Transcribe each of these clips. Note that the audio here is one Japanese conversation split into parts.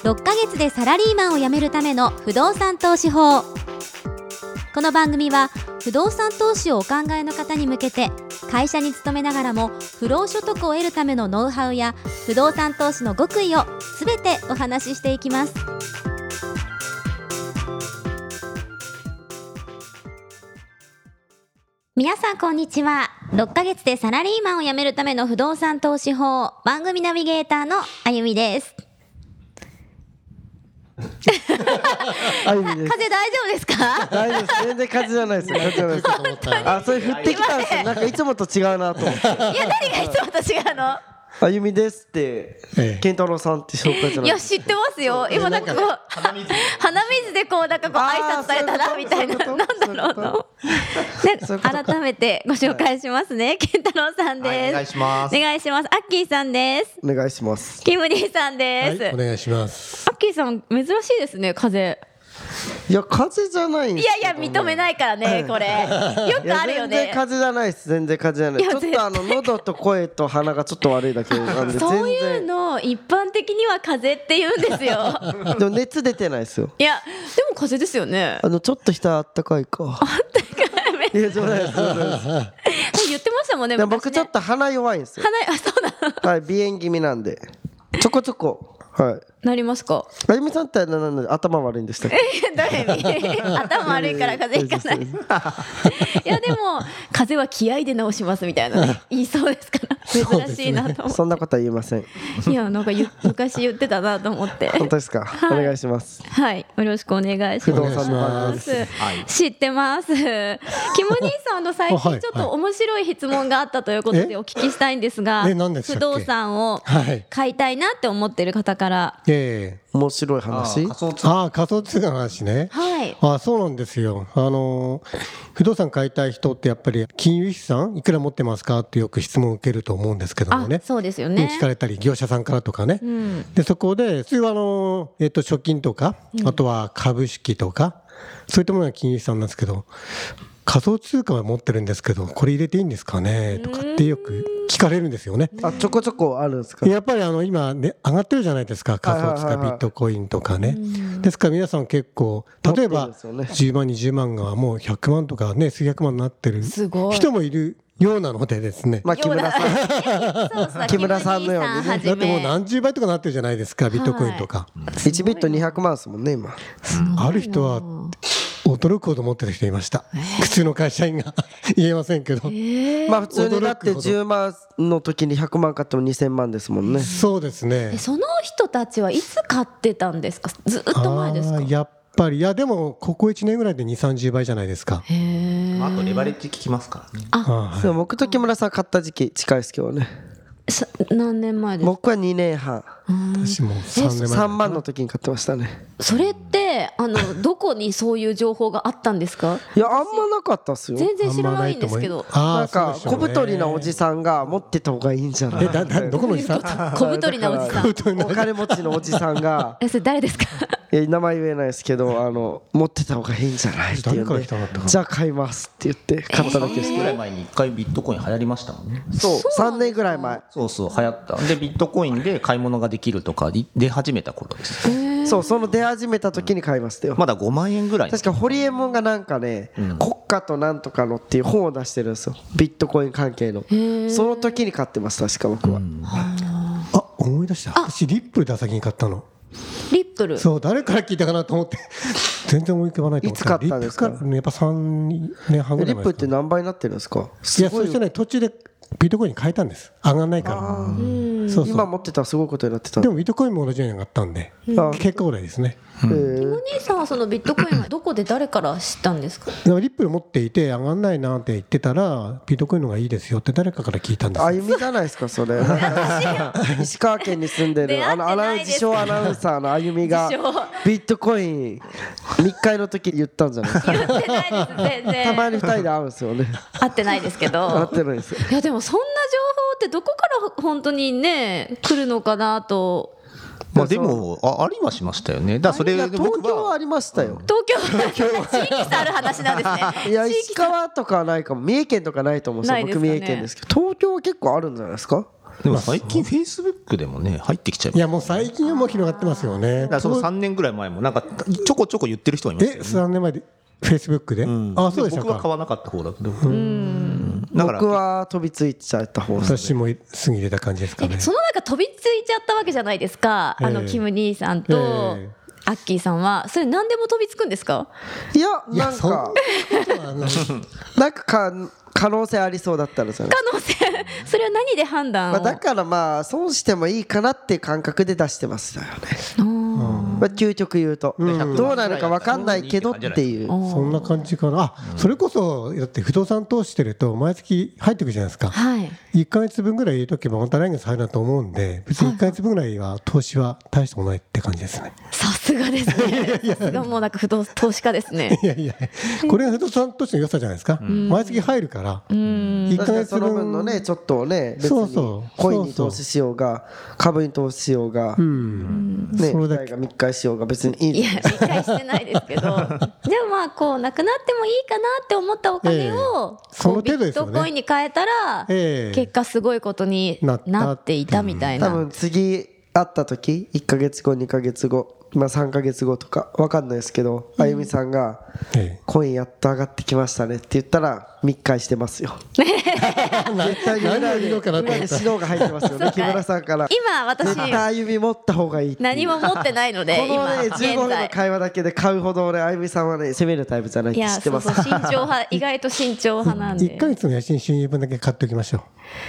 6ヶ月でサラリーマンを辞めるための不動産投資法。この番組は不動産投資をお考えの方に向けて、会社に勤めながらも不労所得を得るためのノウハウや不動産投資の極意をすべてお話ししていきます。皆さんこんにちは。6ヶ月でサラリーマンを辞めるための不動産投資法、番組ナビゲーターのあゆみです。 あゆみです。 風大丈夫ですか？ 大丈夫です。全然風じゃないですよ。風じゃないです。あ、それ降ってきたんですよ。なんかいつもと違うなと思って。 いや、何がいつもと違うの？ あゆみですって、健太郎さんって紹介じゃない。 いや、知ってますよ。今なんかこう鼻水でこうなんかこう挨拶されたなみたいな、なんだろうと。改めてご紹介しますね。健太郎さんです。 お願いします。 お願いします。アッキーさんです。 お願いします。 キムニーさんです。 お願いします。 アッキーさん珍しいですね、風。 いや、風じゃないんですけどね。 いやいや、認めないからね、これ。よくあるよね。 全然風じゃないです。全然風じゃない。ちょっと喉と声と鼻がちょっと悪いだけなんで。 そういうの一般的には風って言うんですよ。 でも熱出てないですよ。 いや、でも風ですよね。 ちょっと下あったかいか。 あったかい。 いや、そうです。 言ってましたもんね。 僕ちょっと鼻弱いんですよ。 あ、そうなの。 はい、鼻炎気味なんで。ちょこちょこ。はい。 なりますか？ あゆみさんって頭悪いんでしたっけ？ どういう意味？頭悪いから風邪ひかない。いやでも風邪は気合で治しますみたいなね、言いそうですから珍しいなと思って。 そんなことは言いません。 いやなんか昔言ってたなと思って。 本当ですか？お願いします。 はい、よろしくお願いします。 不動産の番組です。 知ってます。キム兄さん最近ちょっと面白い質問があったということでお聞きしたいんですが、不動産を買いたいなって思ってる方から。 面白い話？ 仮想通貨の話ね。 はい。 そうなんですよ。不動産買いたい人ってやっぱり金融資産いくら持ってますかってよく質問を受けると思うんですけどもね。 そうですよね。 聞かれたり業者さんからとかね。でそこで普通は貯金とか、あとは株式とかそういったものが金融資産なんですけど、仮想通貨は持ってるんですけどこれ入れていいんですかねとかってよく聞かれるんですよね。 ちょこちょこあるんですか？ やっぱり今ね上がってるじゃないですか、仮想通貨ビットコインとかね。ですから皆さん結構例えば10万20万がもう100万とかね数百万になってる人もいるようなのでですね。 木村さんのようにね。 だってもう何十倍とかなってるじゃないですか、ビットコインとか。 1ビット200万ですもんね今。 ある人は驚くほど持ってる人いました。普通の会社員が言えませんけど、 普通にだって10万の時に100万買っても2000万ですもんね。 そうですね。 その人たちはいつ買ってたんですか？ずっと前ですか？ やっぱりでもここ1年ぐらいで2、30倍じゃないですか。 あとレバレッジ効きますからね。 僕と木村さん買った時期近いですけどね。 何年前ですか？ 僕は2年半。 私も3年前。 3万の時に買ってましたね。 それってどこにそういう情報があったんですか？ いやあんまなかったっすよ。 全然知らないんですけど。 なんか小太りなおじさんが持ってた方がいいんじゃない？ どこのおじさん？ 小太りなおじさん。 お金持ちのおじさんが。 それ誰ですか？ 名前言えないですけど持ってた方がいいんじゃないって言うんで、じゃあ買いますって言って買っただけですけど。 3年ぐらい前に1回ビットコイン流行りましたもんね。 そう3年ぐらい前。 そう流行ったでビットコインで買い物ができるとか出始めた頃です。 その出始めた時に買いましたよ。 まだ5万円ぐらい。 確かホリエモンがなんかね、国家となんとかのっていう本を出してるんですよ、ビットコイン関係の。その時に買ってます。確か僕は。 思い出した。私リップルで先に買ったの。 リップル。 そう、誰から聞いたかなと思って全然思い浮かばないと思って。 いつ買ったんですか？ やっぱ3年半ぐらい前ですか。 リップって何倍になってるんですか？ いや、そしてね途中でビットコインに変えたんです。上がんないから。 今持ってたらすごいことになってた。 でもビットコインも同じように上がったんで結果ぐらいですね。 キム兄さんはそのビットコインはどこで誰から知ったんですか？ リップル持っていて上がんないなって言ってたらビットコインの方がいいですよって誰かから聞いたんです。 あゆみじゃないですかそれ。石川県に住んでる自称アナウンサーのあゆみがビットコイン密会の時言ったんじゃないですか？ 言ってないです全然。 たまに2人で会うんですよね。 会ってないですけど。 会ってないです。 いやでもそんな情報ってどこから本当にね来るのかなと。 でもありはしましたよね。それで東京はありましたよ。 東京地域差ある話なんですね。 いや石川とかはないかも。三重県とかないと思うんですよ。僕三重県ですけど東京は結構あるんじゃないですか？ でも最近フェイスブックでもね入ってきちゃいます。 いやもう最近はもう広がってますよね。 だからその3年ぐらい前もなんかちょこちょこ言ってる人がいますよね。 3年前でフェイスブックで、あそうでしたか。 僕は買わなかった方だけど、だから僕は飛びついちゃった方ですね。 私もすぐ入れた感じですかね。 その中飛びついちゃったわけじゃないですか、キム兄さんとアッキーさんは。それ何でも飛びつくんですか？ いやいやなんかなんか可能性ありそうだったんですよね。 可能性それは何で判断を、 だからまあ損してもいいかなっていう感覚で出してますよね。究極言うとどうなるか分かんないけどっていう、 そんな感じかな。それこそだって不動産投資してると毎月入ってくるじゃないですか。 はい 1ヶ月分ぐらい入れとけばまた来月入るなと思うんで、別に1ヶ月分ぐらいは投資は大したことないって感じですね。 さすがですね。さすがもうなんか不動投資家ですね。 いやいや、これが不動産投資の良さじゃないですか。毎月入るから1ヶ月その分分のねちょっとね別にそうそうコインに投資しようが株に投資しようがねそれだけ 2回が密会しようが別にいいんいですよ。 や理解してないですけどでもまあこうなくなってもいいかなって思ったお金をそのこうビ程度ですよねットコインに変えたら結果すごいことになっていたみたいな。 多分次会った時1ヶ月後2ヶ月後まあ3ヶ月後とか分かんないですけど、あゆみさんがコインやっと上がってきましたねって言ったら密会してますよ。絶対に裏で指導が入ってますよね木村さんから。 今私絶対あゆみ持った方がいいっていう何も持ってないのでこのね今 15分の現在会話だけで買うほど俺あゆみさんはね攻めるタイプじゃないっていや知ってます。 そう慎重派意外と慎重派なんで 1ヶ月の家賃収入分だけ買っておきましょ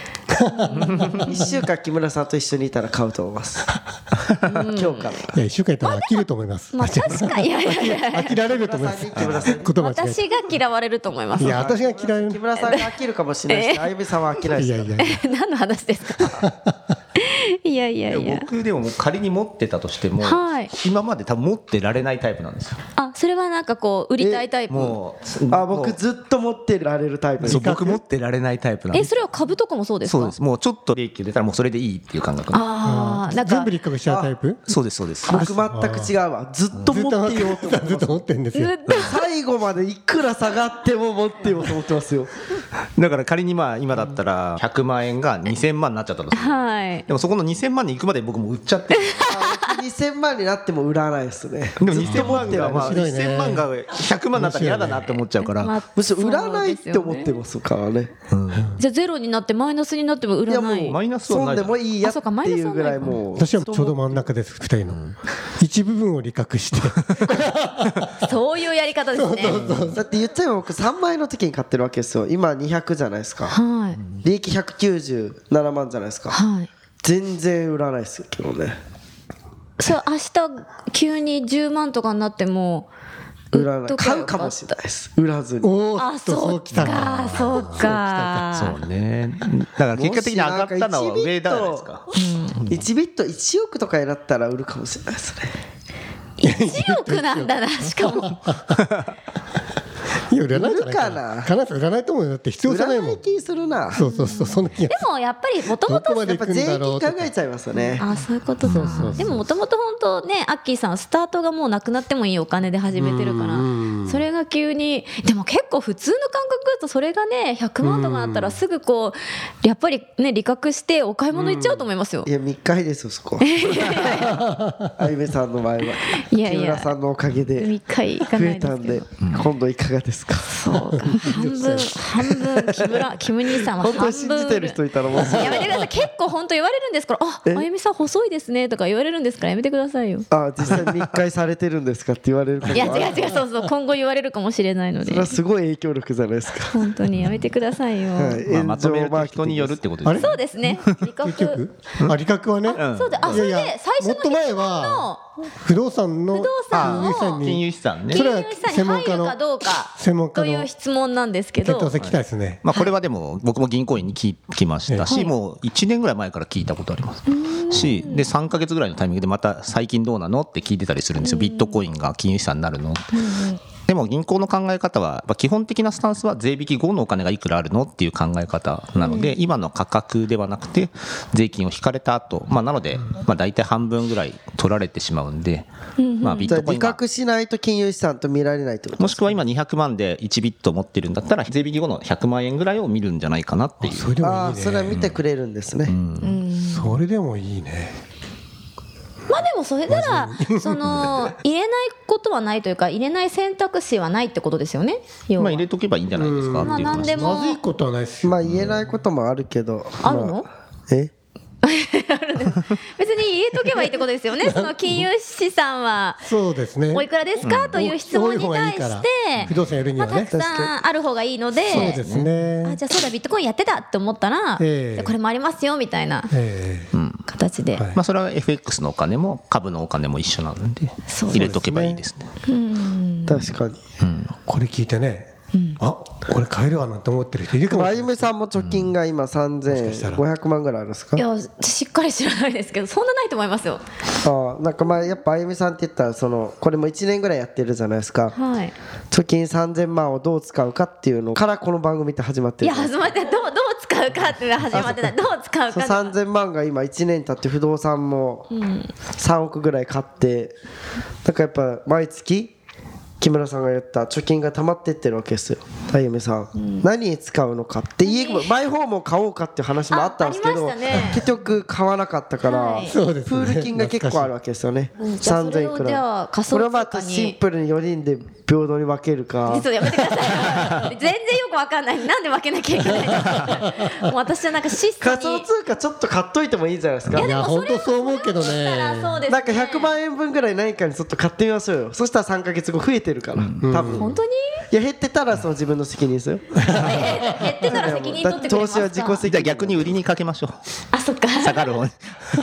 1週間木村さんと一緒にいたら買うと思います今日から。 う。いや1週間いたら飽きると思います。 まあ確かにいやいやいや飽きられると思います。 木村さんに言葉違私が嫌われると思います。 いや私が嫌い。 木村さんが飽きるかもしれないしあゆみさんは飽きないいですからやいやいや。 何の話ですか？いやいやいや。 僕でも仮に持ってたとしても、 はい今まで多分持ってられないタイプなんですよ。 あ、それはなんかこう売りたいタイプ。 もう僕ずっと持ってられるタイプです。 僕持ってられないタイプなんです。 それは株とかもそうですか？ そうです。もうちょっと利益出たらもうそれでいいっていう感覚。 ああ、なんか全部立確しちゃうタイプ。 そうですそうです。 僕全く違うわ。ずっと持ってようと思ってずっと持ってるんですよ。 最後までいくら下がっても持ってようと思ってますよ。 だから仮にまあ今だったら100万円が2000万になっちゃったとする。 はい。 でもそこの2000万に行くまで僕も売っちゃってる。 2000万になっても売らないですね。 でも2000万がまあ面白いね 2000万が100万になったら嫌だなって思っちゃうから。 まあむしろ売らないって思ってそうですよねますからね。 じゃあゼロになってマイナスになっても売らない。 マイナスはない損でもいいやっていうぐらいもう。 私はちょうど真ん中です2人の一部分を利確してそういうやり方ですね。 だって言っちゃえば僕3万円の時に買ってるわけですよ。今200じゃないですか。 はい利益197万じゃないですか。 はい。 全然売らないですけどね。 そう明日急に10万とかになっても売らない。 売っとけば買うかもしれないです。売らずに。 おーあ、 っとそう来たかそうか。 そうね。だから結果的に上がったのは上じゃないですか。 1ビット1億とかになったら売るかもしれないですね。 1億なんだなしかも。 いや売らないじゃない売るかな必ず売らないと思うよ。だって必要売らないじゃないもん。 気するな。 そうそうそう、そんな気がでもやっぱりもともとどこまで行くんやっぱ税だろうとか金考えちゃいますよね。 あ、そういうことか。でももともと本当ね、アッキーさんスタートがもうなくなってもいいお金で始めてるからそれが急に。でも結構普通の感覚だとそれがね100万とかあったらすぐこうやっぱりね利確してお買い物行っちゃうと思いますよい。や3日ですよそこ。あゆめさんの前は。 いやいや木村さんのおかげで 3日行か増ないでえたんですけど。 今度いかがですか。 そうか半分キム兄さんは半分本当に信じてる人いたらもうやめてください。結構本当言われるんですからあゆみさん細いですねとか言われるんですからやめてくださいよ。 実際密会されてるんですかって言われることいやもある。 違うそうそう今後言われるかもしれないのでそれはすごい影響力じゃないですか。 本当にやめてくださいよ。 はいまあまとめると炎上マーケティング人によるってことですね。 そうですね。利確。 結局利確はね。 そうで、それで最初のもっと前は不動産の不動産を金融資産ね。 それは金融資産に入るかどうか専門家のという質問なんですけど検討先聞きたいですね。 まあこれはでも僕も銀行員に聞きましたし、もう1年ぐらい前から聞いたことありますし、で3ヶ月ぐらいのタイミングでまた最近どうなのって聞いてたりするんですよ。ビットコインが金融資産になるの。ででも銀行の考え方は基本的なスタンスは税引き後のお金がいくらあるのっていう考え方なので、今の価格ではなくて税金を引かれた後、なので大体半分ぐらい取られてしまうんで、ビットコインが比較しないと金融資産と見られないってことですか。 もしくは今200万で1ビット持ってるんだったら税引き後の100万円ぐらいを見るんじゃないかなっていう。 それでもいいね。 それは見てくれるんですね。 それでもいいね。 でもそれならその入れないことはないというか、入れない選択肢はないってことですよね。 入れとけばいいんじゃないですかっていう話。 何でもまずいことはないですよ。 言えないこともあるけど。 あるの？別に入れとけばいいってことですよね。その金融資産はそうですね。 おいくらですかという質問に対して不動産やるにはね、 たくさんある方がいいので、 そうですね。 じゃあそうだビットコインやってたって思ったら、じゃあこれもありますよみたいな形で、 それは FX のお金も株のお金も一緒なので入れとけばいいですね。 確かに。 これ聞いてね、これ買えるわなんて思ってる人いるかもしれない。 あゆみさんも貯金が今3500万ぐらいあるんですか。 いやしっかり知らないですけど、そんなないと思いますよ。 なんかやっぱあゆみさんって言ったらこれも1年ぐらいやってるじゃないですか。 はい。 貯金3000万をどう使うかっていうのからこの番組って始まってる。 いや始まってどう使うかっていうのが始まってない。どう使うか。 3000万が今1年経って不動産も3億ぐらい買って、だからやっぱ毎月木村さんが言った貯金が溜まってってるわけですよ。あゆみさん、何に使うのかってマイホームを買おうかっていう話もあったんですけど、結局買わなかったから、プール金が結構あるわけですよね。3000いくら。これはまたシンプルに4人で平等に分けるか。 やめてください。全然よく分かんない。なんで分けなきゃいけないの。もう私はなんか質素に仮想通貨ちょっと買っといてもいいじゃないですか。 いや本当そう思うけどね。 なんか100万円分ぐらい何かにちょっと買ってみましょうよ。そしたら3ヶ月後増えてるから、多分。 本当に？ いや減ってたら自分の責任ですよ。 減ってたら責任取ってくれますか。 投資は自己責任。 じゃあ逆に売りにかけましょう。 そっか。 下がる方に。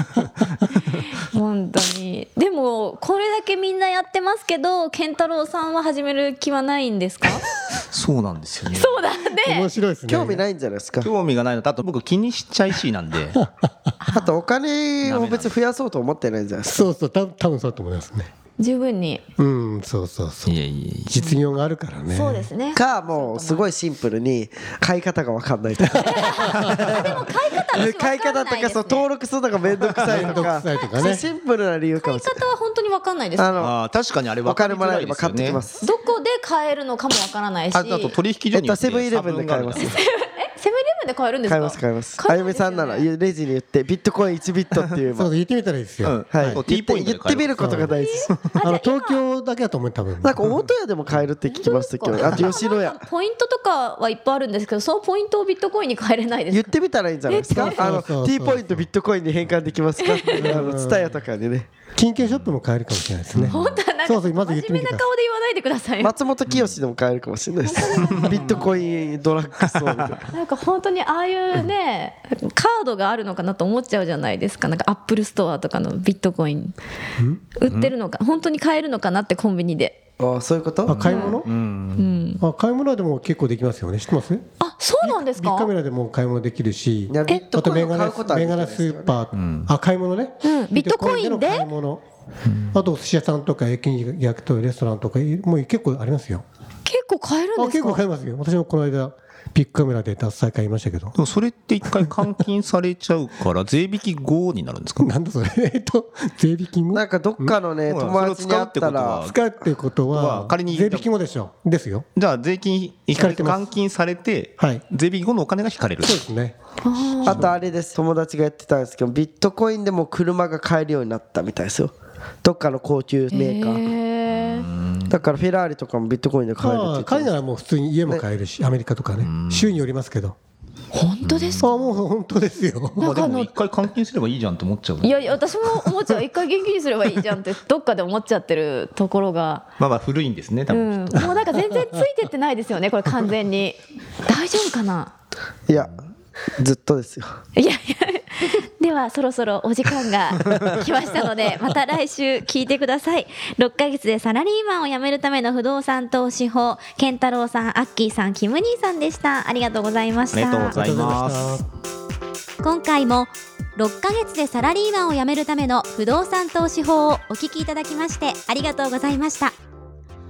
本当に。でもこれだけみんなやってますけど、健太郎さんは始める気はないんですか？ そうなんですよね。 そうだね。 面白いですね。 興味ないんじゃないですか。 興味がないのと、あと僕気にしちゃいしなんで。 あとお金を別に増やそうと思ってないんじゃないですか。 そう多分そうと思いますね。 十分に。 そういやいや実業があるからね。 そうですね。 もうすごいシンプルに買い方が分かんないとか。 でも買い方とか登録するのが面倒くさいとか、シンプルな理由かもしれない。 買い方は本当に分かんないです。 確かにあれ分かりづらいですよね。 どこで買えるのかも分からないし。 あと取引所によってセブンイレブンで買えます。 セブンイレブンで買えるんですか？ 買います。あゆみさんならレジに言ってビットコイン1ビットっていう。 そう言ってみたらいいですよ。 言ってみることが大事。 東京だけだと思う多分。 なんか大戸屋でも買えるって聞きましたけど、あと吉野家。 ポイントとかはいっぱいあるんですけど、そのポイントをビットコインに変えれないですか？ 言ってみたらいいんじゃないですか。T ポイントビットコインに変換できますか？ツタヤとかにね。 金券ショップも買えるかもしれないですね。 本当はなんか真面目な顔で言わないでください。 松本清でも買えるかもしれないです。ビットコインドラッグストアみたいな。 なんか本当にああいうね、カードがあるのかなと思っちゃうじゃないですか。なんかアップルストアとかのビットコイン売ってるのか、本当に買えるのかなってコンビニで。 そういうこと？ 買い物？買い物はでも結構できますよね。知ってます？ そうなんですか？ ビッグカメラでも買い物できるし、 あと銘柄スーパー、買い物ね。 ビットコインで買い物。あと寿司屋さんとか焼き鳥レストランとかもう結構ありますよ。 結構買えるんですか？ 結構買えますよ。私もこの間ビッグカメラで脱菜買いましたけど。 でもそれって一回換金されちゃうから税引き後になるんですか？ なんだそれ税引き後？ なんかどっかのね友達に会ったら使うってことは仮に税引き後ですよ。じゃあ税金換金されて税引き後のお金が引かれる。 そうですね。 あとあれです、友達がやってたんですけど、ビットコインでも車が買えるようになったみたいですよ。どっかの高級メーカーだからフェラーリとかもビットコインで買えるって言って。 買えならもう普通に家も買えるし、アメリカとかね、州によりますけど。 本当ですか？ もう本当ですよ。 でも一回換金すればいいじゃんって思っちゃう。 いや私も思っちゃう。一回現金にすればいいじゃんってどっかで思っちゃってるところが古いんですね多分。 もうなんか全然ついてってないですよねこれ完全に。大丈夫かな？ いやずっとですよ。 いやではそろそろお時間が来ましたのでまた来週聞いてください。6ヶ月でサラリーマンを辞めるための不動産投資法、健太郎さん、アッキーさん、キム兄さんでした。ありがとうございました。 ありがとうございます。 今回も6ヶ月でサラリーマンを辞めるための不動産投資法をお聞きいただきましてありがとうございました。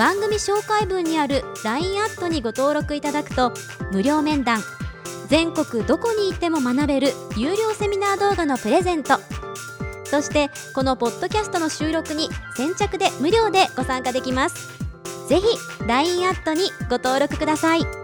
番組紹介文にある LINE アットにご登録いただくと無料面談、全国どこに行っても学べる有料セミナー動画のプレゼント、そしてこのポッドキャストの収録に先着で無料でご参加できます。ぜひ LINE アットにご登録ください。